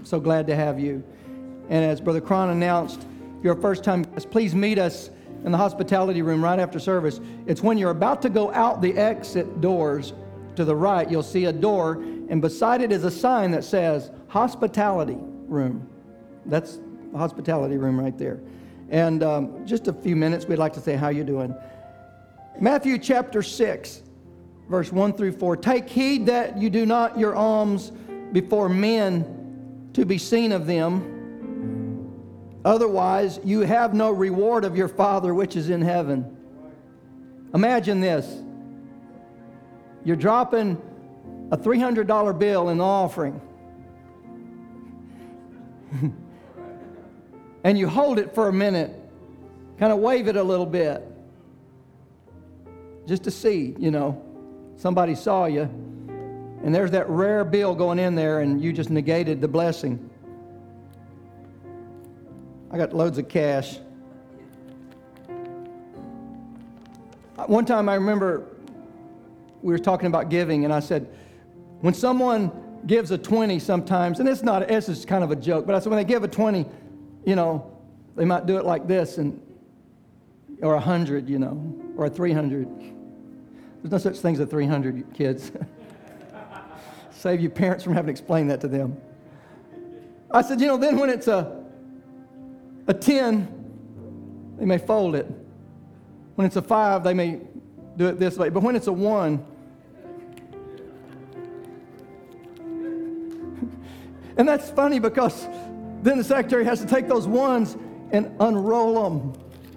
So glad to have you. And as Brother Cron announced, if you're a first-time guest, please meet us in the hospitality room right after service. It's when you're about to go out the exit doors to the right, you'll see a door, and beside it is a sign that says hospitality room. That's the hospitality room right there. And just a few minutes, we'd like to say, how you doing? Matthew chapter 6, verse 1 through 4. Take heed that you do not your alms before men to be seen of them. Otherwise, you have no reward of your Father which is in heaven. Imagine this. You're dropping a $300 bill in the offering. And you hold it for a minute. Kind of wave it a little bit. Just to see, somebody saw you. And there's that rare bill going in there, and you just negated the blessing. I got loads of cash. One time I remember we were talking about giving, and I said, when someone gives a 20 sometimes, and it's just kind of a joke, but I said when they give a 20, they might do it like this, or 100, or a 300. There's no such thing as a 300, kids. Save you parents from having to explain that to them. I said, then when it's a 10, they may fold it. When it's a 5, they may do it this way. But when it's a 1, and that's funny because then the secretary has to take those ones and unroll them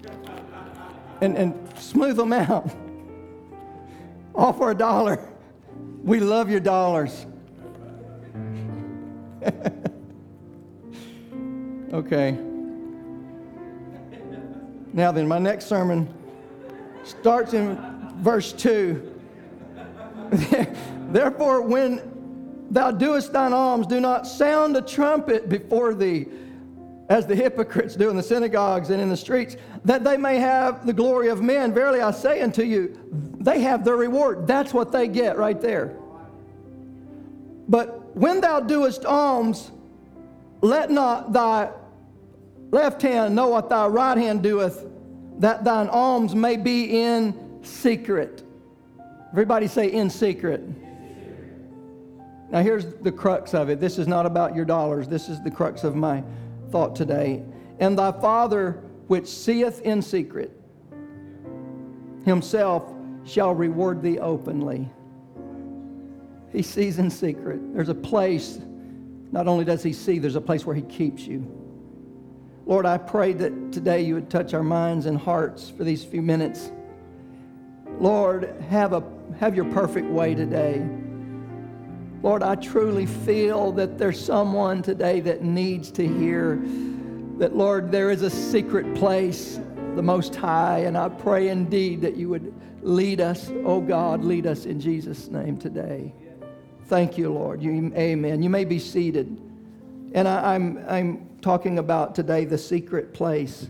and smooth them out. All for $1. We love your dollars. Okay. Now then, my next sermon starts in verse 2. Therefore, when thou doest thine alms, do not sound a trumpet before thee, as the hypocrites do in the synagogues and in the streets, that they may have the glory of men. Verily I say unto you, they have their reward. That's what they get right there. But when thou doest alms, let not thy left hand know what thy right hand doeth, that thine alms may be in secret. Everybody say in secret. Now here's the crux of it. This is not about your dollars. This is the crux of my thought today. And thy Father which seeth in secret himself shall reward thee openly. He sees in secret. There's a place, not only does he see, there's a place where he keeps you. Lord, I pray that today you would touch our minds and hearts for these few minutes. Lord, have your perfect way today. Lord, I truly feel that there's someone today that needs to hear that, Lord, there is a secret place, the Most High, and I pray indeed that you would lead us, oh God, lead us in Jesus' name today. Thank you, Lord. Amen. You may be seated. And I'm talking about today the secret place.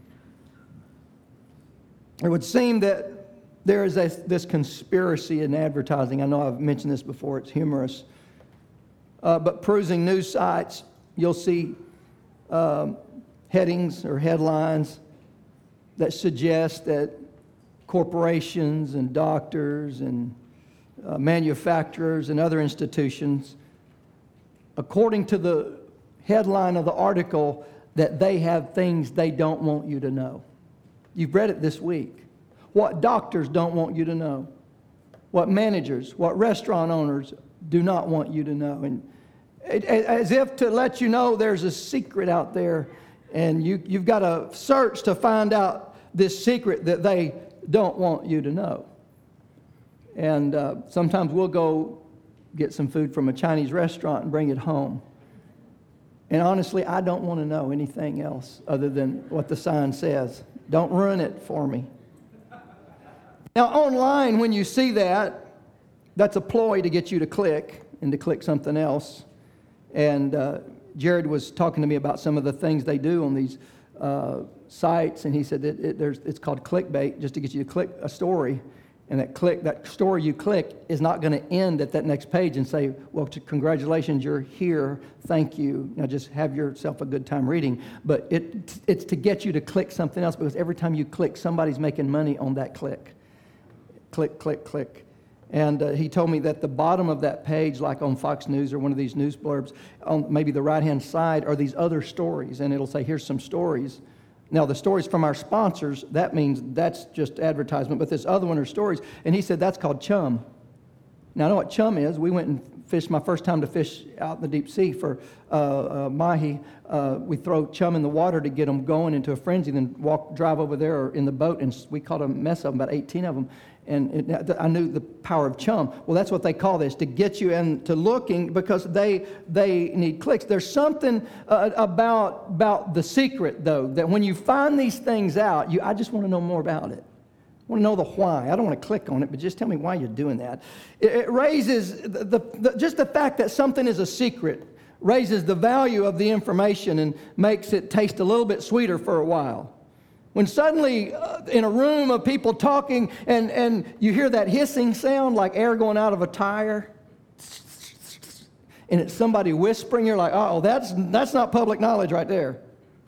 It would seem that there is this conspiracy in advertising. I know I've mentioned this before. It's humorous. But perusing news sites, you'll see headings or headlines that suggest that corporations and doctors and manufacturers and other institutions, according to the headline of the article, that they have things they don't want you to know. You've read it this week. What doctors don't want you to know. What managers, what restaurant owners do not want you to know. And as if to let you know there's a secret out there, and you've got to search to find out this secret that they don't want you to know. And sometimes we'll go get some food from a Chinese restaurant and bring it home. And honestly, I don't want to know anything else other than what the sign says. Don't ruin it for me. Now, online, when you see that, that's a ploy to get you to click and to click something else. And Jared was talking to me about some of the things they do on these sites, and he said that it's called clickbait, just to get you to click a story. And that story you click is not going to end at that next page and say, well, congratulations, you're here. Thank you. Now just have yourself a good time reading. But it's to get you to click something else, because every time you click, somebody's making money on that click. Click, click, click. And he told me that the bottom of that page, like on Fox News or one of these news blurbs, on maybe the right-hand side are these other stories. And it'll say, here's some stories. Now, the stories from our sponsors, that means that's just advertisement. But this other one are stories. And he said that's called chum. Now, I know what chum is. We went and fished my first time to fish out in the deep sea for mahi. We throw chum in the water to get them going into a frenzy, then drive over there in the boat. And we caught a mess of them, about 18 of them. And I knew the power of chum. Well, that's what they call this, to get you into looking, because they need clicks. There's something about the secret, though, that when you find these things out, I just want to know more about it. I want to know the why. I don't want to click on it, but just tell me why you're doing that. It raises just the fact that something is a secret raises the value of the information and makes it taste a little bit sweeter for a while. When suddenly in a room of people talking and you hear that hissing sound like air going out of a tire, and it's somebody whispering, you're like, oh, that's not public knowledge right there.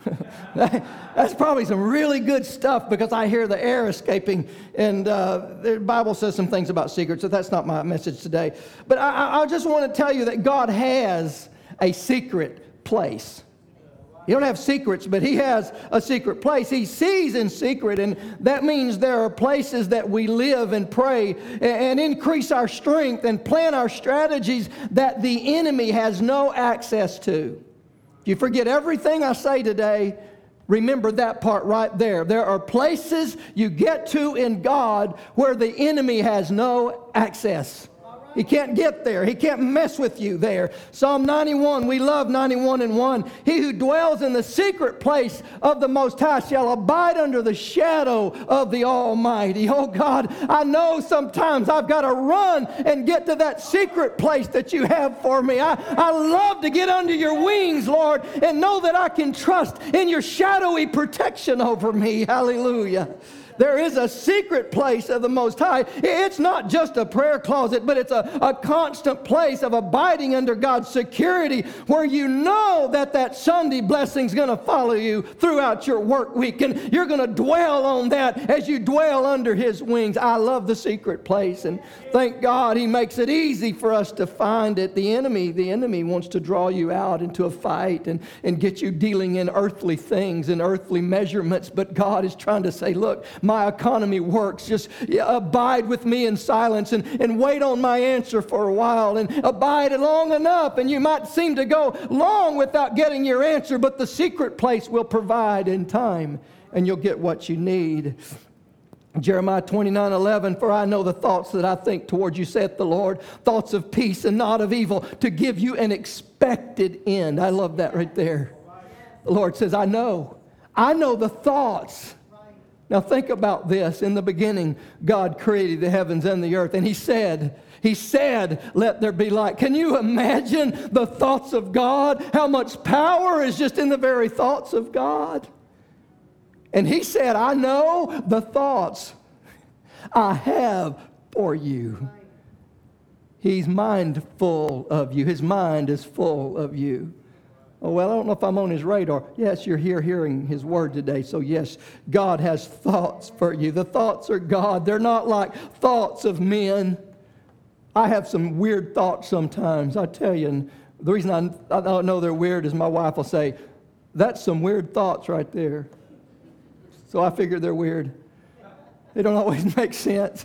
That's probably some really good stuff, because I hear the air escaping. And the Bible says some things about secrets, so that's not my message today. But I just want to tell you that God has a secret place. He don't have secrets, but he has a secret place. He sees in secret, and that means there are places that we live and pray and increase our strength and plan our strategies that the enemy has no access to. If you forget everything I say today, remember that part right there. There are places you get to in God where the enemy has no access. He can't get there. He can't mess with you there. Psalm 91, we love 91:1. He who dwells in the secret place of the Most High shall abide under the shadow of the Almighty. Oh God, I know sometimes I've got to run and get to that secret place that you have for me. I love to get under your wings, Lord, and know that I can trust in your shadowy protection over me. Hallelujah. There is a secret place of the Most High. It's not just a prayer closet, but it's a constant place of abiding under God's security, where you know that Sunday blessing's going to follow you throughout your work week, and you're going to dwell on that as you dwell under His wings. I love the secret place, and thank God He makes it easy for us to find it. The enemy wants to draw you out into a fight and get you dealing in earthly things and earthly measurements, but God is trying to say, look, my economy works. Just abide with me in silence and wait on my answer for a while, and abide long enough, and you might seem to go long without getting your answer, but the secret place will provide in time, and you'll get what you need. Jeremiah 29:11, for I know the thoughts that I think toward you, saith the Lord, thoughts of peace and not of evil, to give you an expected end. I love that right there. The Lord says, I know the thoughts. Now think about this. In the beginning, God created the heavens and the earth, and He said, let there be light. Can you imagine the thoughts of God? How much power is just in the very thoughts of God? And He said, I know the thoughts I have for you. He's mindful of you. His mind is full of you. Oh, well, I don't know if I'm on His radar. Yes, you're here hearing His word today. So yes, God has thoughts for you. The thoughts are God. They're not like thoughts of men. I have some weird thoughts sometimes, I tell you. And the reason I don't know they're weird is my wife will say, that's some weird thoughts right there. So I figure they're weird. They don't always make sense.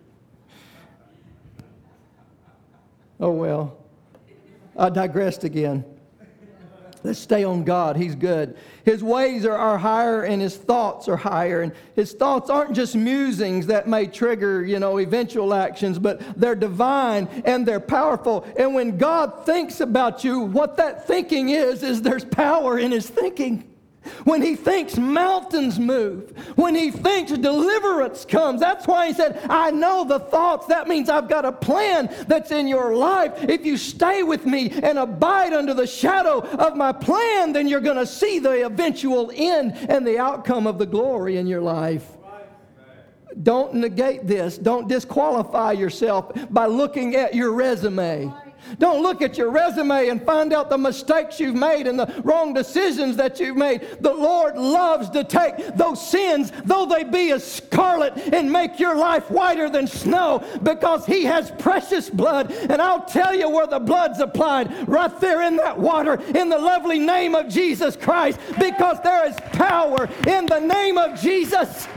Oh, well. I digressed again. Let's stay on God. He's good. His ways are higher, and His thoughts are higher. And His thoughts aren't just musings that may trigger, eventual actions, but they're divine and they're powerful. And when God thinks about you, what that thinking is there's power in His thinking. When He thinks, mountains move. When He thinks, deliverance comes. That's why He said, I know the thoughts. That means I've got a plan that's in your life. If you stay with me and abide under the shadow of my plan, then you're going to see the eventual end and the outcome of the glory in your life. Don't negate this. Don't disqualify yourself by looking at your resume. Don't look at your resume and find out the mistakes you've made and the wrong decisions that you've made. The Lord loves to take those sins, though they be as scarlet, and make your life whiter than snow, because He has precious blood. And I'll tell you where the blood's applied, right there in that water, in the lovely name of Jesus Christ, because there is power in the name of Jesus.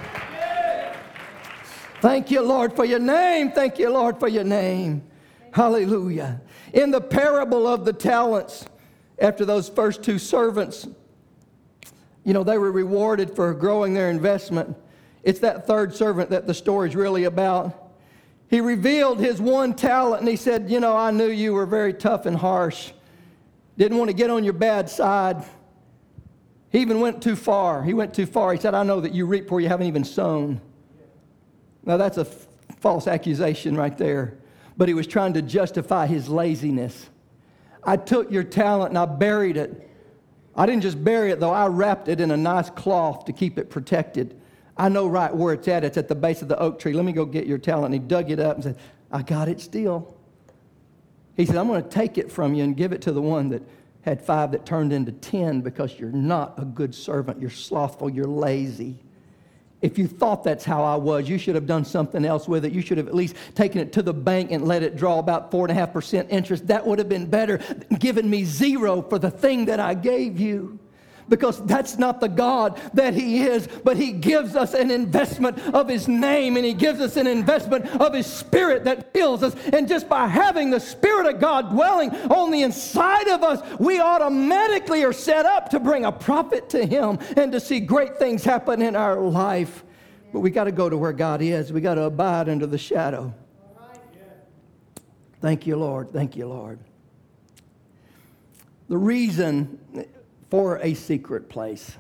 Thank you, Lord, for your name. Thank you, Lord, for your name. Hallelujah. In the parable of the talents, after those first two servants, they were rewarded for growing their investment. It's that third servant that the story's really about. He revealed his one talent, and he said, I knew you were very tough and harsh. Didn't want to get on your bad side. He even went too far. He went too far. He said, I know that you reap where you haven't even sown. Now, that's a false accusation right there. But he was trying to justify his laziness. I took your talent and I buried it. I didn't just bury it, though. I wrapped it in a nice cloth to keep it protected. I know right where it's at. It's at the base of the oak tree. Let me go get your talent. And he dug it up and said, I got it still. He said, I'm going to take it from you and give it to the one that had 5 that turned into 10, because you're not a good servant. You're slothful. You're lazy. If you thought that's how I was, you should have done something else with it. You should have at least taken it to the bank and let it draw about 4.5% interest. That would have been better than giving me 0 for the thing that I gave you. Because that's not the God that He is, but He gives us an investment of His name, and He gives us an investment of His Spirit that fills us. And just by having the Spirit of God dwelling on the inside of us, we automatically are set up to bring a profit to Him and to see great things happen in our life. But we got to go to where God is. We got to abide under the shadow. Thank you, Lord. Thank you, Lord. The reason for a secret place.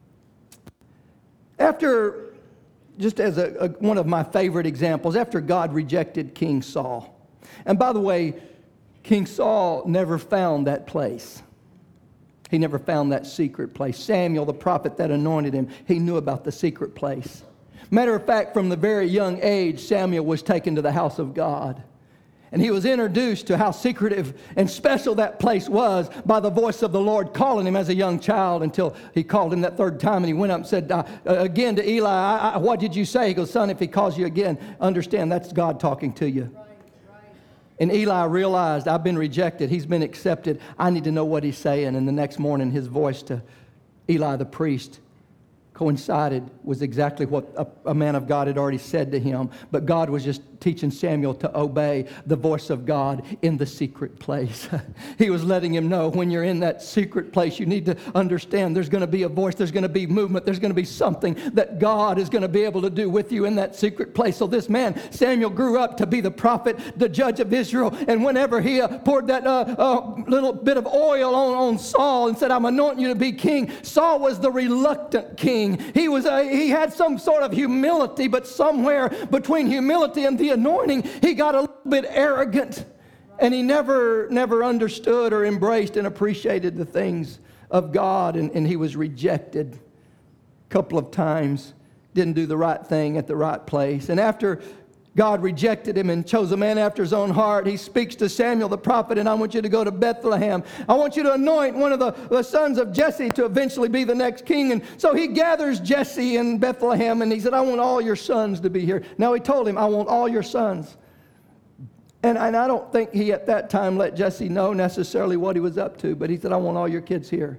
After, just as one of my favorite examples, after God rejected King Saul. And by the way, King Saul never found that place. He never found that secret place. Samuel, the prophet that anointed him, he knew about the secret place. Matter of fact, from the very young age, Samuel was taken to the house of God. And he was introduced to how secretive and special that place was by the voice of the Lord calling him as a young child, until He called him that third time, and he went up and said again to Eli, what did you say? He goes, son, if he calls you again, understand that's God talking to you. Right. And Eli realized, I've been rejected. He's been accepted. I need to know what he's saying. And the next morning, his voice to Eli the priest coincided was exactly what a man of God had already said to him. But God was just teaching Samuel to obey the voice of God in the secret place. He was letting him know, when you're in that secret place, you need to understand there's going to be a voice, there's going to be movement, there's going to be something that God is going to be able to do with you in that secret place. So this man, Samuel, grew up to be the prophet, the judge of Israel. And whenever he poured that little bit of oil on Saul and said, I'm anointing you to be king, Saul was the reluctant king. He had some sort of humility, but somewhere between humility and the anointing, he got a little bit arrogant, and he never understood or embraced and appreciated the things of God, and he was rejected a couple of times, didn't do the right thing at the right place. And after God rejected him and chose a man after His own heart, He speaks to Samuel the prophet, and I want you to go to Bethlehem. I want you to anoint one of the sons of Jesse to eventually be the next king. And so he gathers Jesse in Bethlehem, and he said, I want all your sons to be here. Now he told him, I want all your sons. And I don't think he at that time let Jesse know necessarily what he was up to, but he said, I want all your kids here.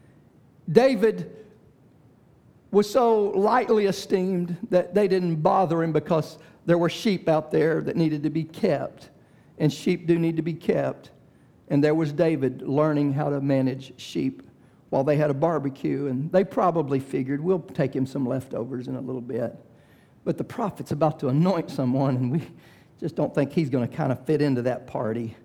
David was so lightly esteemed that they didn't bother him, because there were sheep out there that needed to be kept, and sheep do need to be kept. And there was David learning how to manage sheep while they had a barbecue, and they probably figured, we'll take him some leftovers in a little bit. But the prophet's about to anoint someone, and we just don't think he's going to kind of fit into that party.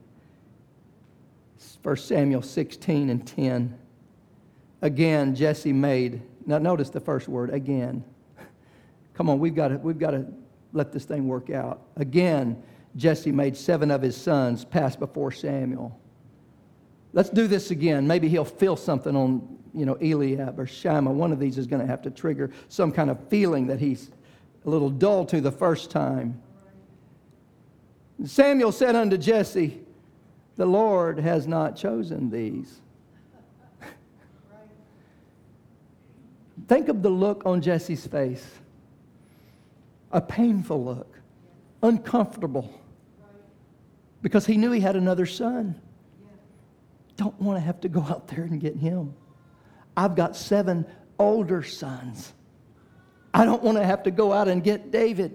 1 Samuel 16 and 10. Again, Jesse made, now notice the first word, again. Come on, we've got to let this thing work out. Again, Jesse made 7 of his sons pass before Samuel. Let's do this again. Maybe he'll feel something on, Eliab or Shammah. One of these is going to have to trigger some kind of feeling that he's a little dull to the first time. Samuel said unto Jesse, the Lord has not chosen these. Think of the look on Jesse's face. A painful look, uncomfortable, because he knew he had another son. Don't want to have to go out there and get him. I've got 7 older sons. I don't want to have to go out and get David.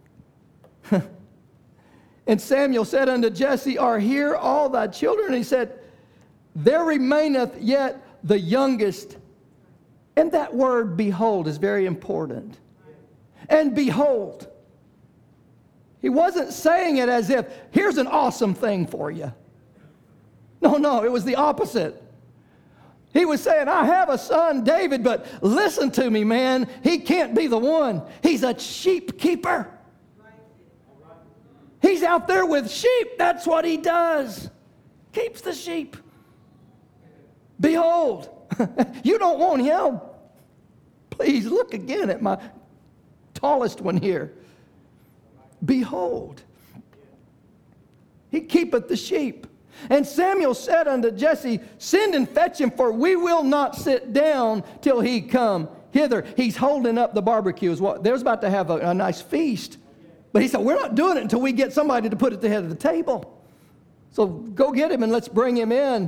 And Samuel said unto Jesse, are here all thy children? And he said, there remaineth yet the youngest. And that word behold is very important. And behold. He wasn't saying it as if, here's an awesome thing for you. No, it was the opposite. He was saying, I have a son, David, but listen to me, man. He can't be the one. He's a sheep keeper. He's out there with sheep. That's what he does. Keeps the sheep. Behold, you don't want him. Please look again at my tallest one here. Behold, he keepeth the sheep. And Samuel said unto Jesse, send and fetch him, for we will not sit down till he come hither. He's holding up the barbecue. They're about to have a nice feast. But he said, we're not doing it until we get somebody to put it at the head of the table. So go get him and let's bring him in.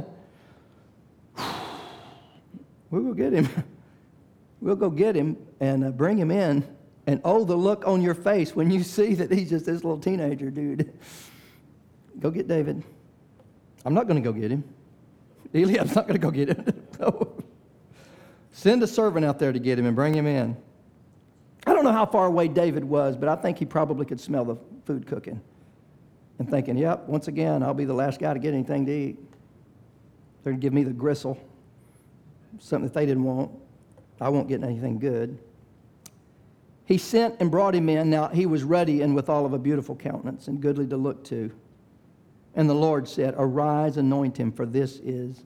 We'll go get him. We'll go get him and bring him in. And oh, the look on your face when you see that he's just this little teenager dude. Go get David. I'm not going to go get him. Eliab's not going to go get him. No. Send a servant out there to get him and bring him in. I don't know how far away David was, but I think he probably could smell the food cooking. And thinking, yep, once again, I'll be the last guy to get anything to eat. They're going to give me the gristle. Something that they didn't want. I won't get anything good. He sent and brought him in. Now, he was ruddy and withal of a beautiful countenance and goodly to look to. And the Lord said, arise, anoint him, for this is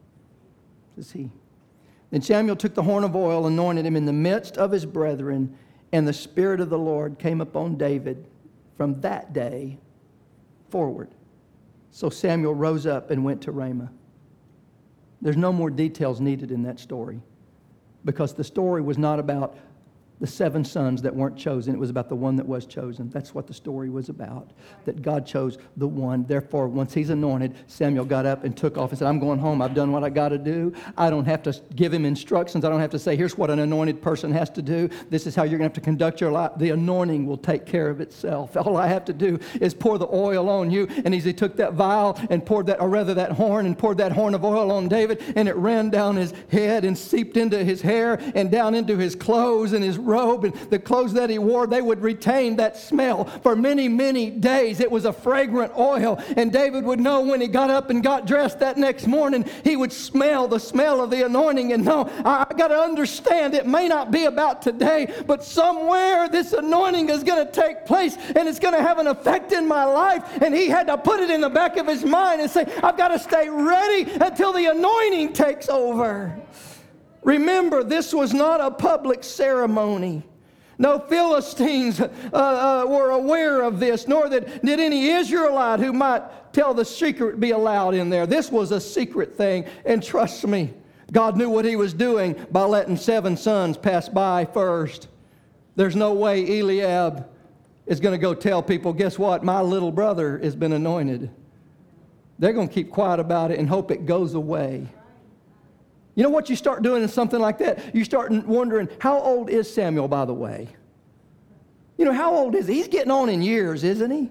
he. Then Samuel took the horn of oil, anointed him in the midst of his brethren, and the Spirit of the Lord came upon David from that day forward. So Samuel rose up and went to Ramah. There's no more details needed in that story, because the story was not about the 7 sons that weren't chosen. It was about the one that was chosen. That's what the story was about, that God chose the one. Therefore, once he's anointed, Samuel got up and took off and said, I'm going home. I've done what I got to do. I don't have to give him instructions. I don't have to say, here's what an anointed person has to do. This is how you're going to have to conduct your life. The anointing will take care of itself. All I have to do is pour the oil on you. And as he took that vial and poured that, or rather that horn, and poured that horn of oil on David, and it ran down his head and seeped into his hair and down into his clothes and his robe, and the clothes that he wore, they would retain that smell for many, many days. It was a fragrant oil, and David would know when he got up and got dressed that next morning, he would smell the smell of the anointing and know, I got to understand it may not be about today, but somewhere this anointing is going to take place, and it's going to have an effect in my life. And he had to put it in the back of his mind and say, I've got to stay ready until the anointing takes over. Remember, this was not a public ceremony. No Philistines were aware of this, nor did any Israelite who might tell the secret be allowed in there. This was a secret thing, and trust me, God knew what he was doing by letting 7 sons pass by first. There's no way Eliab is going to go tell people, guess what, my little brother has been anointed. They're going to keep quiet about it and hope it goes away. You know what you start doing in something like that? You start wondering, how old is Samuel, by the way? You know, how old is he? He's getting on in years, isn't he?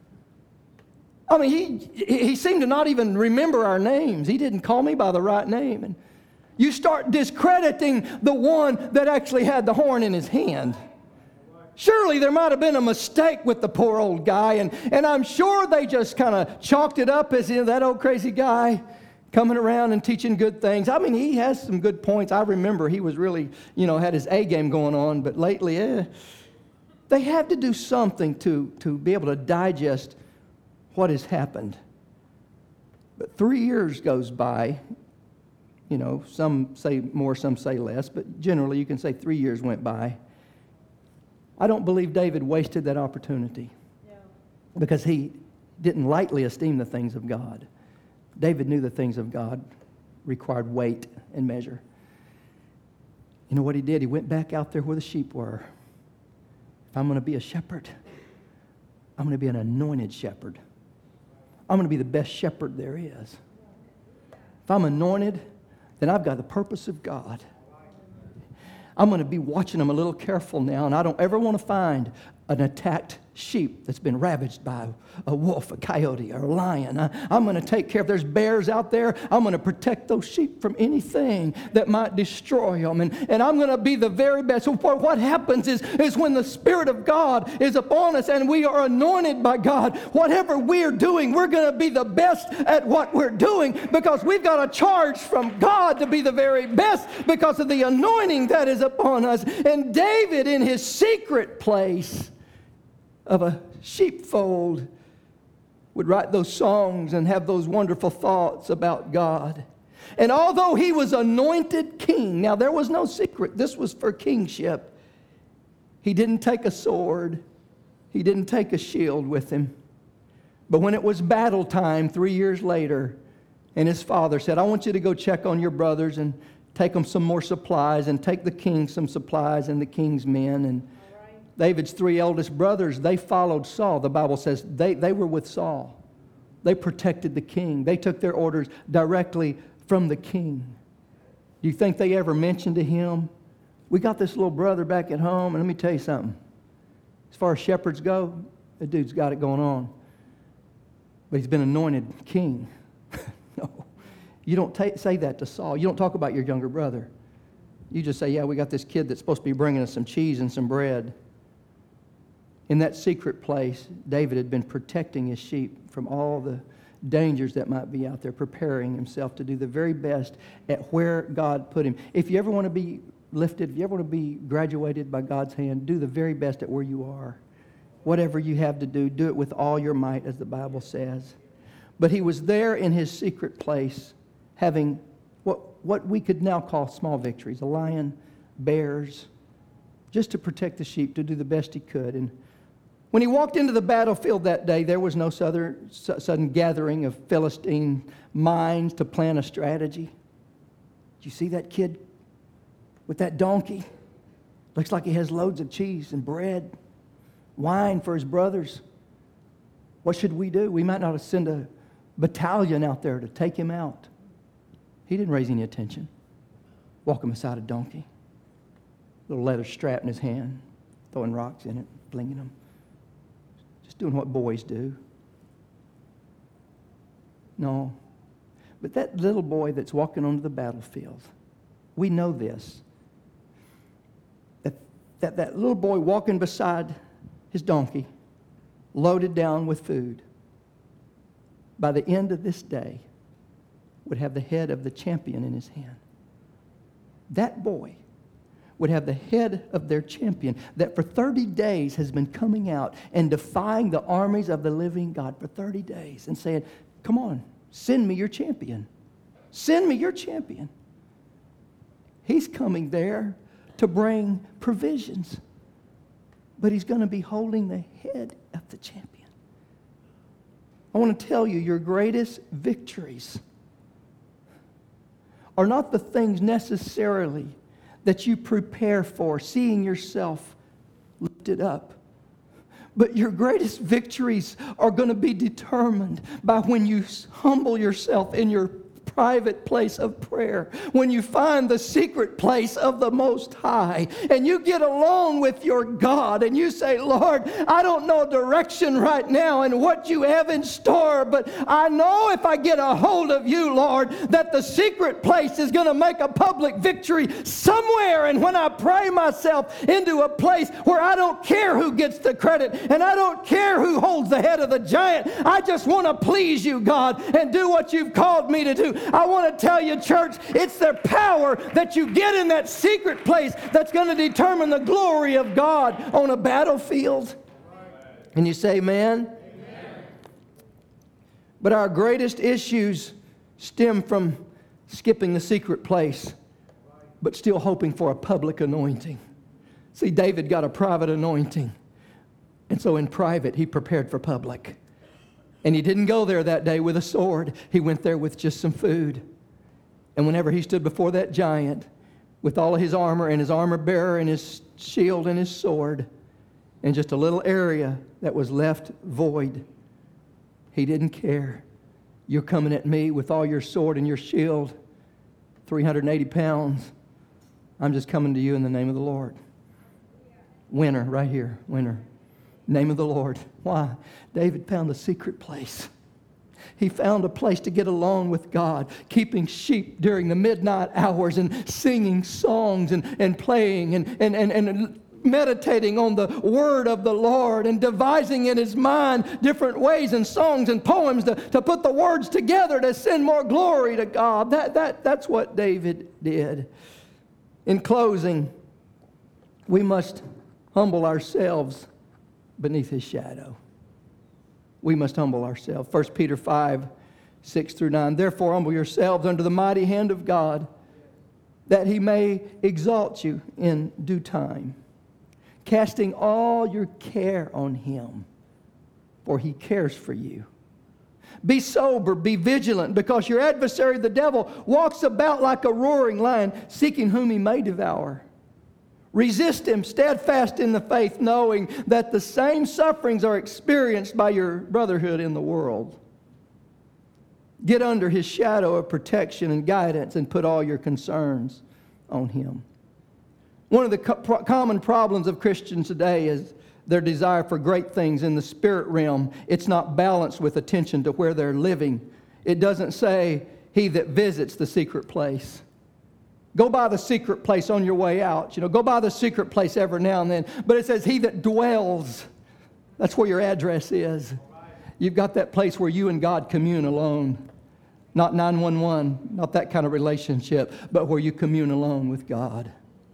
I mean, he seemed to not even remember our names. He didn't call me by the right name. And you start discrediting the one that actually had the horn in his hand. Surely there might have been a mistake with the poor old guy, and I'm sure they just kind of chalked it up as, you know, that old crazy guy coming around and teaching good things. I mean, he has some good points. I remember he was really, you know, had his A game going on, but lately, they have to do something to be able to digest what has happened. But 3 years goes by. You know, some say more, some say less, but generally you can say 3 years went by. I don't believe David wasted that opportunity because he didn't lightly esteem the things of God. David knew the things of God required weight and measure. You know what he did? He went back out there where the sheep were. If I'm going to be a shepherd, I'm going to be an anointed shepherd. I'm going to be the best shepherd there is. If I'm anointed, then I've got the purpose of God. I'm going to be watching them a little careful now, and I don't ever want to find an attacked sheep that's been ravaged by a wolf, a coyote, or a lion. I'm going to take care. If there's bears out there, I'm going to protect those sheep from anything that might destroy them. And I'm going to be the very best. So what happens is when the Spirit of God is upon us and we are anointed by God, whatever we're doing, we're going to be the best at what we're doing because we've got a charge from God to be the very best because of the anointing that is upon us. And David, in his secret place of a sheepfold, would write those songs and have those wonderful thoughts about God. And although he was anointed king, now there was no secret, this was for kingship. He didn't take a sword, he didn't take a shield with him. But when it was battle time 3 years later, and his father said, I want you to go check on your brothers and take them some more supplies and take the king some supplies and the king's men. And David's 3 eldest brothers, they followed Saul. The Bible says they were with Saul. They protected the king. They took their orders directly from the king. Do you think they ever mentioned to him, we got this little brother back at home, and let me tell you something. As far as shepherds go, the dude's got it going on. But he's been anointed king. No. You don't say that to Saul. You don't talk about your younger brother. You just say, yeah, we got this kid that's supposed to be bringing us some cheese and some bread. In that secret place, David had been protecting his sheep from all the dangers that might be out there, preparing himself to do the very best at where God put him. If you ever want to be lifted, if you ever want to be graduated by God's hand, do the very best at where you are. Whatever you have to do, do it with all your might, as the Bible says. But he was there in his secret place, having what we could now call small victories, a lion, bears, just to protect the sheep, to do the best he could. And when he walked into the battlefield that day, there was no sudden gathering of Philistine minds to plan a strategy. Did you see that kid with that donkey? Looks like he has loads of cheese and bread, wine for his brothers. What should we do? We might not send a battalion out there to take him out. He didn't raise any attention. Walking beside a donkey, little leather strap in his hand, throwing rocks in it, flinging them. Just doing what boys do. No. But that little boy that's walking onto the battlefield, we know this. That little boy walking beside his donkey, loaded down with food, by the end of this day, would have the head of the champion in his hand. That boy would have the head of their champion that for 30 days has been coming out and defying the armies of the living God for 30 days and saying, come on, send me your champion. Send me your champion. He's coming there to bring provisions, but he's going to be holding the head of the champion. I want to tell you, your greatest victories are not the things necessarily that you prepare for, seeing yourself lifted up. But your greatest victories are going to be determined by when you humble yourself in your private place of prayer, when you find the secret place of the Most High, and you get alone with your God, and you say, Lord, I don't know direction right now and what you have in store, but I know if I get a hold of you, Lord, that the secret place is going to make a public victory somewhere. And when I pray myself into a place where I don't care who gets the credit, and I don't care who holds the head of the giant, I just want to please you, God, and do what you've called me to do. I want to tell you, church, it's the power that you get in that secret place that's going to determine the glory of God on a battlefield. And you say, amen? Amen. But our greatest issues stem from skipping the secret place, but still hoping for a public anointing. See, David got a private anointing. And so in private, he prepared for public. And he didn't go there that day with a sword. He went there with just some food. And whenever he stood before that giant with all of his armor and his armor bearer and his shield and his sword and just a little area that was left void, he didn't care. You're coming at me with all your sword and your shield, 380 pounds. I'm just coming to you in the name of the Lord. Winner, right here, winner. Name of the Lord. Why? David found a secret place. He found a place to get alone with God, keeping sheep during the midnight hours and singing songs and playing and meditating on the word of the Lord and devising in his mind different ways and songs and poems to put the words together to send more glory to God. That's what David did. In closing, we must humble ourselves beneath his shadow. We must humble ourselves. 1 Peter 5, 6 through 9. Therefore, humble yourselves under the mighty hand of God, that he may exalt you in due time, casting all your care on him, for he cares for you. Be sober, be vigilant, because your adversary, the devil, walks about like a roaring lion, seeking whom he may devour. Resist him, steadfast in the faith, knowing that the same sufferings are experienced by your brotherhood in the world. Get under his shadow of protection and guidance and put all your concerns on him. One of the common problems of Christians today is their desire for great things in the spirit realm. It's not balanced with attention to where they're living. It doesn't say, he that visits the secret place. Go by the secret place on your way out. Go by the secret place every now and then. But it says, he that dwells. That's where your address is. You've got that place where you and God commune alone. Not 911, not that kind of relationship, but where you commune alone with God.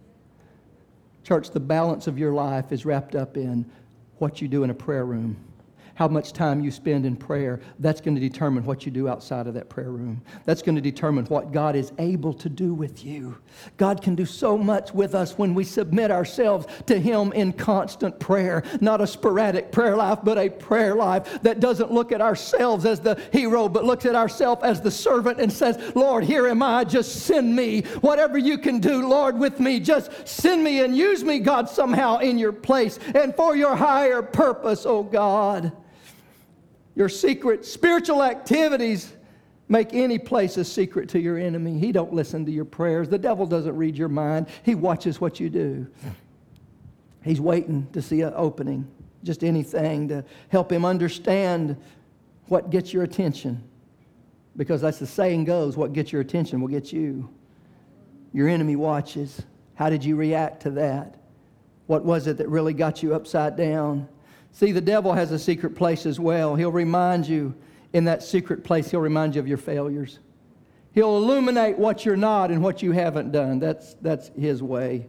Church, the balance of your life is wrapped up in what you do in a prayer room. How much time you spend in prayer, that's going to determine what you do outside of that prayer room. That's going to determine what God is able to do with you. God can do so much with us when we submit ourselves to him in constant prayer. Not a sporadic prayer life, but a prayer life that doesn't look at ourselves as the hero, but looks at ourselves as the servant and says, Lord, here am I, just send me. Whatever you can do, Lord, with me, just send me and use me, God, somehow in your place and for your higher purpose, oh God. Your secret spiritual activities make any place a secret to your enemy. He don't listen to your prayers. The devil doesn't read your mind. He watches what you do. He's waiting to see an opening, just anything to help him understand what gets your attention. Because that's the saying goes, what gets your attention will get you. Your enemy watches. How did you react to that? What was it that really got you upside down? See, the devil has a secret place as well. He'll remind you in that secret place, he'll remind you of your failures. He'll illuminate what you're not and what you haven't done. That's his way.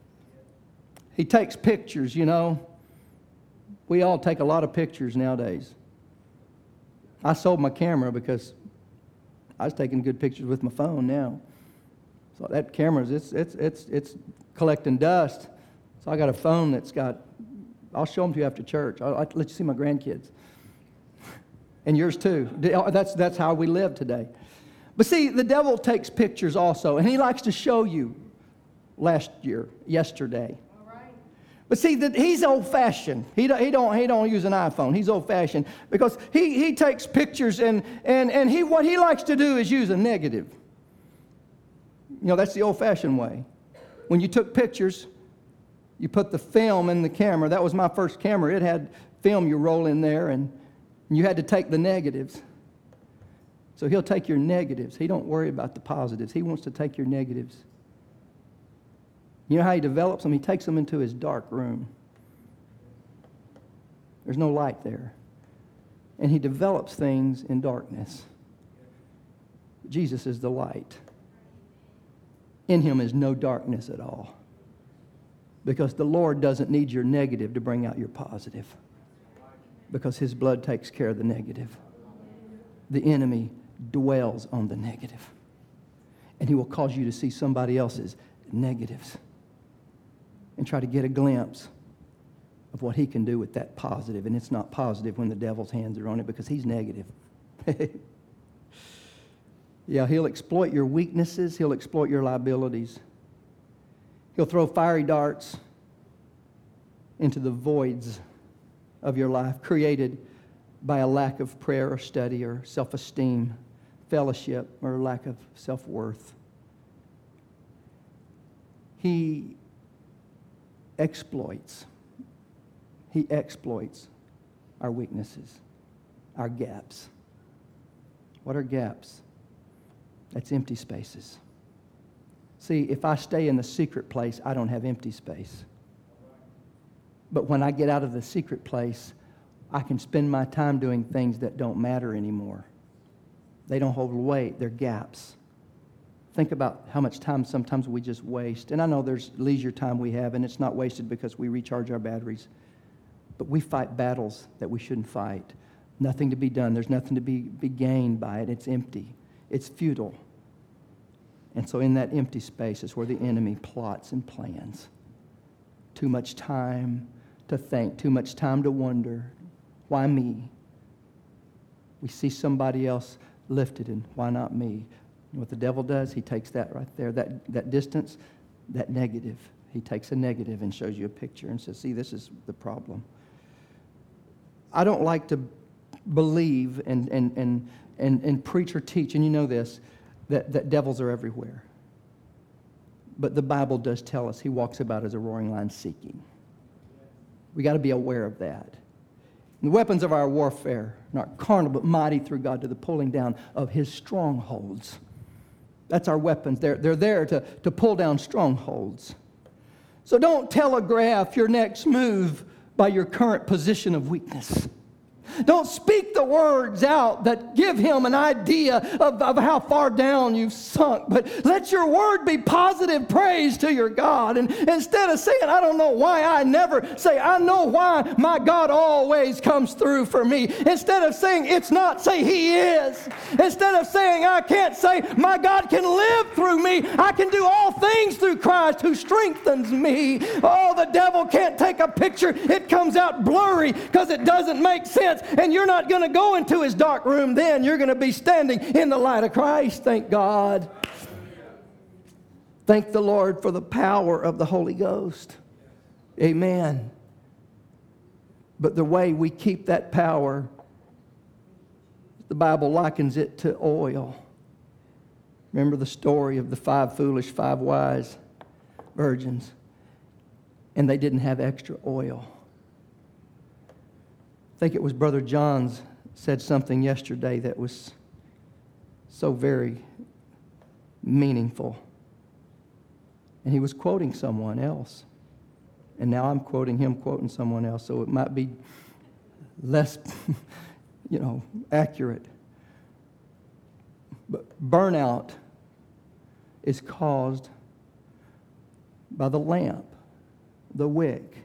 He takes pictures, We all take a lot of pictures nowadays. I sold my camera because I was taking good pictures with my phone now. So that camera's, it's collecting dust. So I got a phone that's got, I'll show them to you after church. I'll let you see my grandkids. And yours too. That's how we live today. But see, the devil takes pictures also, and he likes to show you yesterday. All right. But see, he's old-fashioned. He don't use an iPhone. He's old-fashioned because he takes pictures and what he likes to do is use a negative. That's the old-fashioned way. When you took pictures, you put the film in the camera. That was my first camera. It had film you roll in there, and you had to take the negatives. So he'll take your negatives. He don't worry about the positives. He wants to take your negatives. You know how he develops them? He takes them into his dark room. There's no light there. And he develops things in darkness. Jesus is the light. In him is no darkness at all. Because the Lord doesn't need your negative to bring out your positive. Because his blood takes care of the negative. The enemy dwells on the negative. And he will cause you to see somebody else's negatives. and try to get a glimpse of what he can do with that positive. And it's not positive when the devil's hands are on it because he's negative. Yeah, he'll exploit your weaknesses. He'll exploit your liabilities. He'll throw fiery darts into the voids of your life created by a lack of prayer or study or self-esteem, fellowship, or lack of self-worth. He exploits our weaknesses, our gaps. What are gaps? That's empty spaces. See, if I stay in the secret place, I don't have empty space. But when I get out of the secret place, I can spend my time doing things that don't matter anymore. They don't hold weight. They're gaps. Think about how much time sometimes we just waste. And I know there's leisure time we have, and it's not wasted because we recharge our batteries. But we fight battles that we shouldn't fight. Nothing to be done. There's nothing to be gained by it. It's empty. It's futile. And so in that empty space is where the enemy plots and plans. Too much time to think, too much time to wonder, why me? We see somebody else lifted, and why not me? And what the devil does, he takes that right there, that distance, that negative. He takes a negative and shows you a picture and says, see, this is the problem. I don't like to believe and preach or teach, and you know this, that devils are everywhere. But the Bible does tell us he walks about as a roaring lion seeking. We got to be aware of that. The weapons of our warfare, not carnal, but mighty through God to the pulling down of his strongholds. That's our weapons. They're there to pull down strongholds. So don't telegraph your next move by your current position of weakness. Don't speak the words out that give him an idea of how far down you've sunk. But let your word be positive praise to your God. And instead of saying, I don't know why I never, say, I know why my God always comes through for me. Instead of saying, it's not, say, he is. Instead of saying, I can't, say, my God can live through me. I can do all things through Christ who strengthens me. Oh, the devil can't take a picture. It comes out blurry because it doesn't make sense. And you're not going to go into his dark room then. You're going to be standing in the light of Christ. Thank God. Thank the Lord for the power of the Holy Ghost. Amen. But the way we keep that power, the Bible likens it to oil. Remember the story of the 5 foolish, 5 wise virgins. And they didn't have extra oil. I think it was Brother John's said something yesterday that was so very meaningful. And he was quoting someone else. And now I'm quoting him quoting someone else. So it might be less, accurate. But burnout is caused by the lamp, the wick.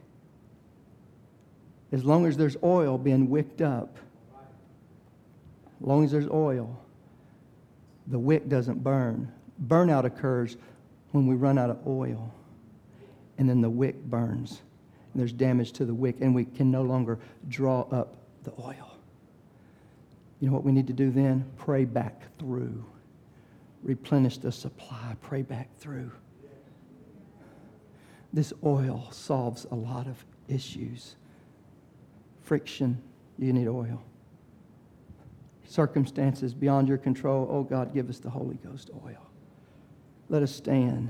As long as there's oil being wicked up, as long as there's oil, the wick doesn't burn. Burnout occurs when we run out of oil, and then the wick burns. And there's damage to the wick, and we can no longer draw up the oil. You know what we need to do then? Pray back through. Replenish the supply. Pray back through. This oil solves a lot of issues. Friction, you need oil. Circumstances beyond your control, oh God, give us the Holy Ghost oil. Let us stand.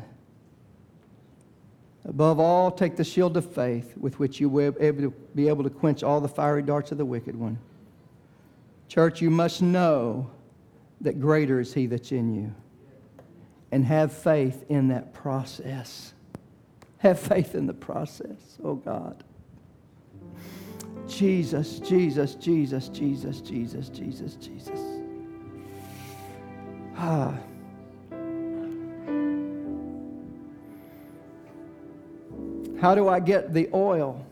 Above all, take the shield of faith with which you will be able to quench all the fiery darts of the wicked one. Church, you must know that greater is he that's in you. And have faith in that process. Have faith in the process, oh God. Jesus, Jesus, Jesus, Jesus, Jesus, Jesus, Jesus. How do I get the oil?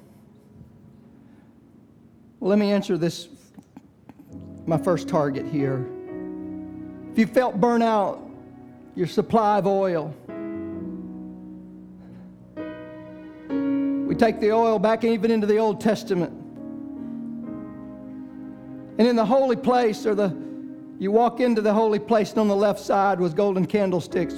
Well, let me answer this, my first target here. If you felt burnout, your supply of oil, We take the oil back even into the Old Testament. And in the holy place, you walk into the holy place, and on the left side was golden candlesticks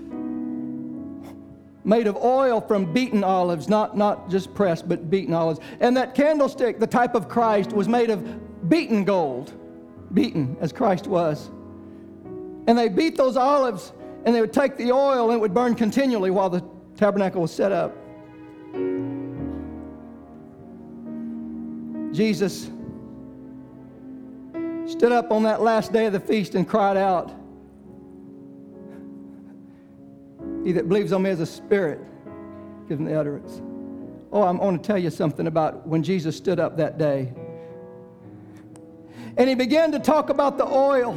made of oil from beaten olives, not just pressed, but beaten olives. And that candlestick, the type of Christ, was made of beaten gold, beaten as Christ was. And they beat those olives, and they would take the oil, and it would burn continually while the tabernacle was set up. Jesus stood up on that last day of the feast and cried out, "He that believes on me as a spirit, give him the utterance." Oh, I want to tell you something about when Jesus stood up that day. And he began to talk about the oil.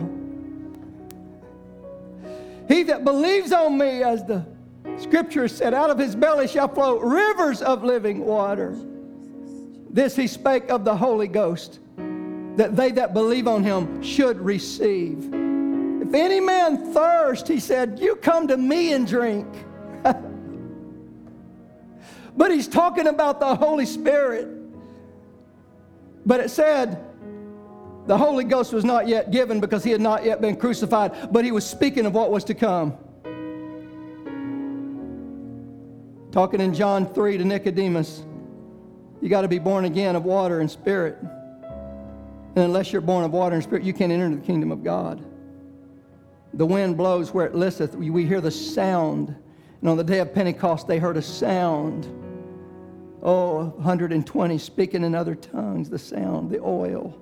"He that believes on me," as the scripture said, "out of his belly shall flow rivers of living water." This he spake of the Holy Ghost, that they that believe on him should receive. "If any man thirst," he said, "you come to me and drink." But he's talking about the Holy Spirit. But it said the Holy Ghost was not yet given because he had not yet been crucified, but he was speaking of what was to come. Talking in John 3 to Nicodemus, you got to be born again of water and spirit. And unless you're born of water and spirit, you can't enter into the kingdom of God. The wind blows where it listeth. We hear the sound. And on the day of Pentecost, they heard a sound. 120 speaking in other tongues, the sound, the oil.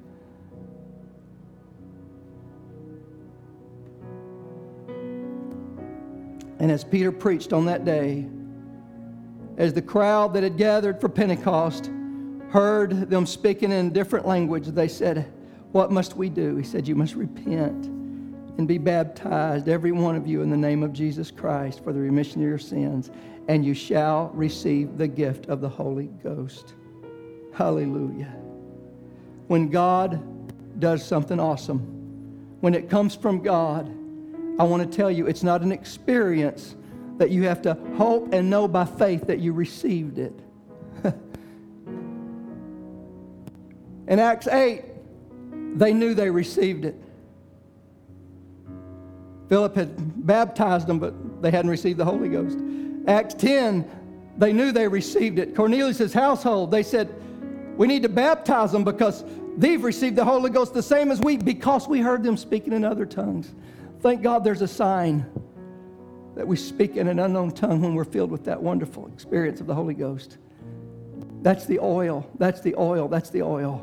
And as Peter preached on that day, as the crowd that had gathered for Pentecost heard them speaking in different language, they said, "What must we do?" He said, "You must repent and be baptized, every one of you, in the name of Jesus Christ for the remission of your sins, and you shall receive the gift of the Holy Ghost." Hallelujah. When God does something awesome, when it comes from God, I want to tell you, it's not an experience that you have to hope and know by faith that you received it. In Acts 8, they knew they received it. Philip had baptized them, but they hadn't received the Holy Ghost. Acts 10, they knew they received it. Cornelius' household, they said, "We need to baptize them because they've received the Holy Ghost the same as we, because we heard them speaking in other tongues." Thank God there's a sign that we speak in an unknown tongue when we're filled with that wonderful experience of the Holy Ghost. That's the oil. That's the oil. That's the oil.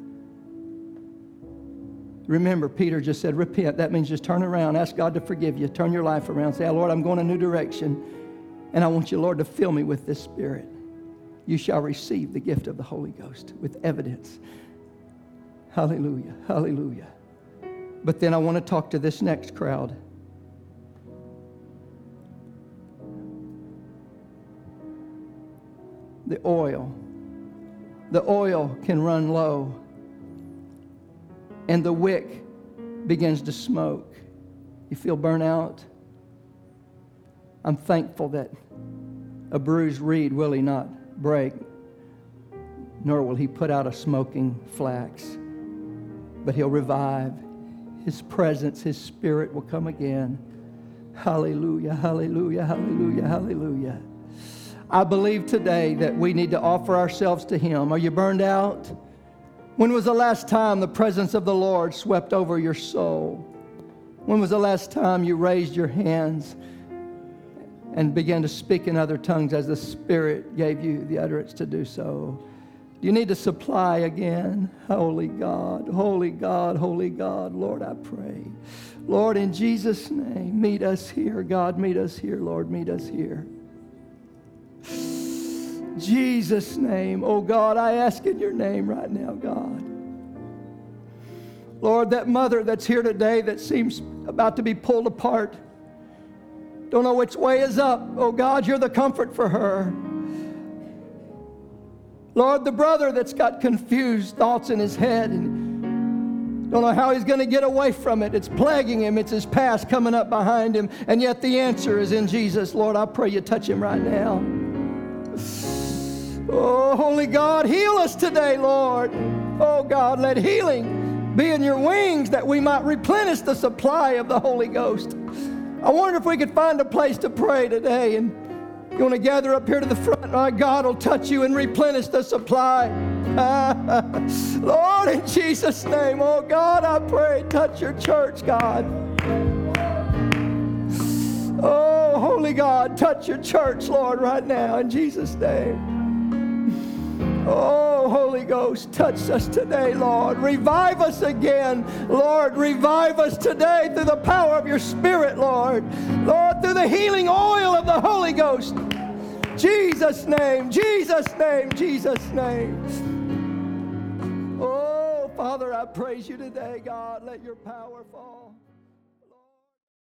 Remember, Peter just said, repent. That means just turn around. Ask God to forgive you. Turn your life around. Say, "Lord, I'm going a new direction. And I want you, Lord, to fill me with this Spirit." You shall receive the gift of the Holy Ghost with evidence. Hallelujah. Hallelujah. But then I want to talk to this next crowd. The oil. The oil can run low, and the wick begins to smoke. You feel burnt out? I'm thankful that a bruised reed will he not break, nor will he put out a smoking flax, but he'll revive. His presence, his Spirit will come again. Hallelujah, hallelujah, hallelujah, hallelujah. I believe today that we need to offer ourselves to him. Are you burned out? When was the last time the presence of the Lord swept over your soul? When was the last time you raised your hands and began to speak in other tongues as the Spirit gave you the utterance to do so? You need to supply again. Holy God, holy God, holy God. Lord, I pray. Lord, in Jesus' name, meet us here. God, meet us here. Lord, meet us here. Jesus' name. Oh God, I ask in your name right now, God. Lord, that mother that's here today that seems about to be pulled apart, don't know which way is up. Oh God, you're the comfort for her. Lord, the brother that's got confused thoughts in his head and don't know how he's going to get away from it. It's plaguing him. It's his past coming up behind him. And yet the answer is in Jesus. Lord, I pray you touch him right now. Oh, Holy God, heal us today, Lord. Oh, God, let healing be in your wings that we might replenish the supply of the Holy Ghost. I wonder if we could find a place to pray today. And you want to gather up here to the front. My God will touch you and replenish the supply. Lord, in Jesus' name, oh God, I pray, touch your church, God. Oh, Holy God, touch your church, Lord, right now, in Jesus' name. Oh, Holy Ghost, touch us today, Lord. Revive us again. Lord, revive us today through the power of your Spirit, Lord. Lord, through the healing oil of the Holy Ghost. Jesus' name, Jesus' name, Jesus' name. Oh, Father, I praise you today, God. Let your power fall.